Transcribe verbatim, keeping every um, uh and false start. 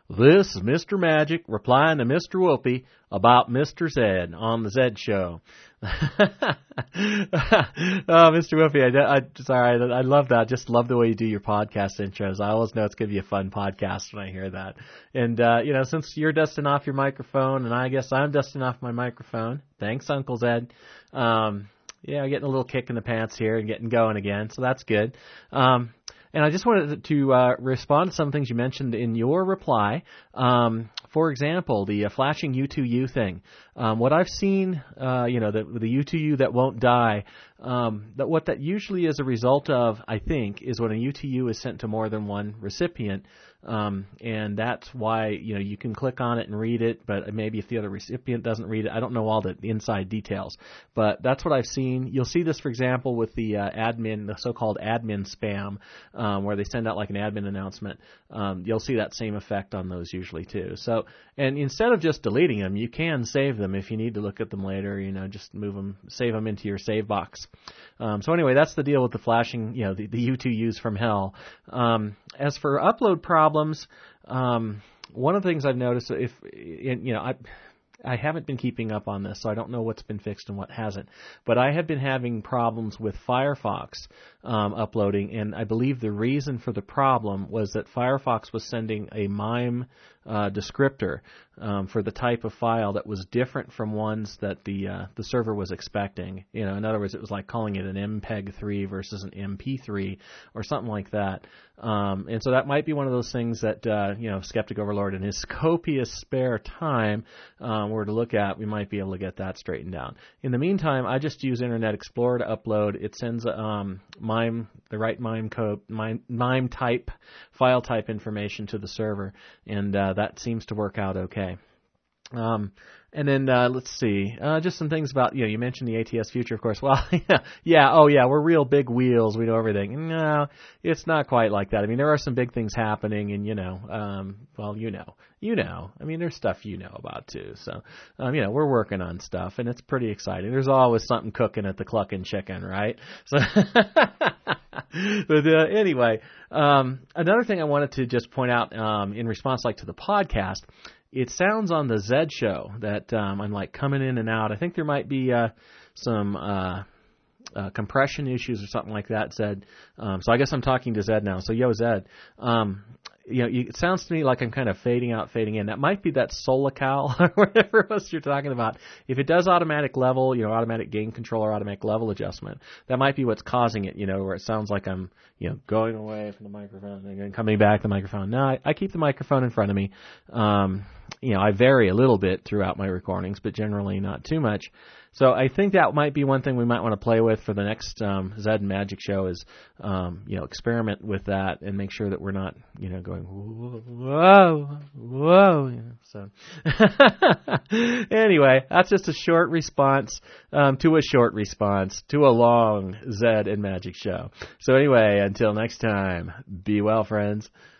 This is Mister Magic replying to Mister Whoopi about Mister Zed on the Zed Show. oh, Mister Whoopi, I, I, sorry, I, I love that. I just love the way you do your podcast intros. I always know it's going to be a fun podcast when I hear that. And, uh, you know, since you're dusting off your microphone, and I guess I'm dusting off my microphone, thanks, Uncle Zed. Um, yeah, getting a little kick in the pants here and getting going again, so that's good. Um, And I just wanted to uh, respond to some things you mentioned in your reply. Um, for example, the uh, flashing U two U thing. Um, what I've seen, uh, you know, the, the U two U that won't die, um, that what that usually is a result of, I think, is when a U two U is sent to more than one recipient. Um, and that's why, you know, you can click on it and read it, but maybe if the other recipient doesn't read it, I don't know all the inside details. But that's what I've seen. You'll see this, for example, with the uh, admin, the so-called admin spam, um, where they send out like an admin announcement. Um, you'll see that same effect on those usually too. So, and instead of just deleting them, you can save them if you need to look at them later. You know, just move them, save them into your save box. Um, so anyway, that's the deal with the flashing, you know, the, the U two Us from hell. Um, as for upload problems, um, one of the things I've noticed, if you know, I. I haven't been keeping up on this, so I don't know what's been fixed and what hasn't. But I have been having problems with Firefox um, uploading, and I believe the reason for the problem was that Firefox was sending a MIME uh, descriptor um, for the type of file that was different from ones that the uh, the server was expecting. You know, in other words, it was like calling it an M P E G three versus an M P three or something like that. Um, and so that might be one of those things that uh, you know, Skeptic Overlord in his copious spare time um, were to look at. We might be able to get that straightened out. In the meantime, I just use Internet Explorer to upload. It sends um, MIME, the right MIME code, MIME, MIME type, file type information to the server, and uh, that seems to work out okay. Um, and then, uh, let's see, uh, just some things about, you know, you mentioned the A T S future, of course. Well, yeah, yeah, oh yeah, we're real big wheels, we know everything. No, it's not quite like that. I mean, there are some big things happening, and, you know, um, well, you know, you know, I mean, there's stuff you know about too. So, um, you know, we're working on stuff, and it's pretty exciting. There's always something cooking at the Cluckin' Chicken, right? So, but, uh, anyway, um, another thing I wanted to just point out, um, in response, like, to the podcast, it sounds on the Zed Show that um, I'm like coming in and out. I think there might be uh, some uh, uh, compression issues or something like that, Zed. Um, so I guess I'm talking to Zed now. So yo, Zed, um, you know, you, it sounds to me like I'm kind of fading out, fading in. That might be that Solical or whatever it was you're talking about. If it does automatic level, you know, automatic gain control or automatic level adjustment, that might be what's causing it, you know, where it sounds like I'm, you know, going away from the microphone and then coming back to the microphone. No, I, I keep the microphone in front of me. Um, you know, I vary a little bit throughout my recordings, but generally not too much. So I think that might be one thing we might want to play with for the next um, Zed and Magic show is, um, you know, experiment with that and make sure that we're not, you know, going, whoa, whoa. You know, so anyway, that's just a short response um, to a short response to a long Zed and Magic show. So anyway, until next time, be well, friends.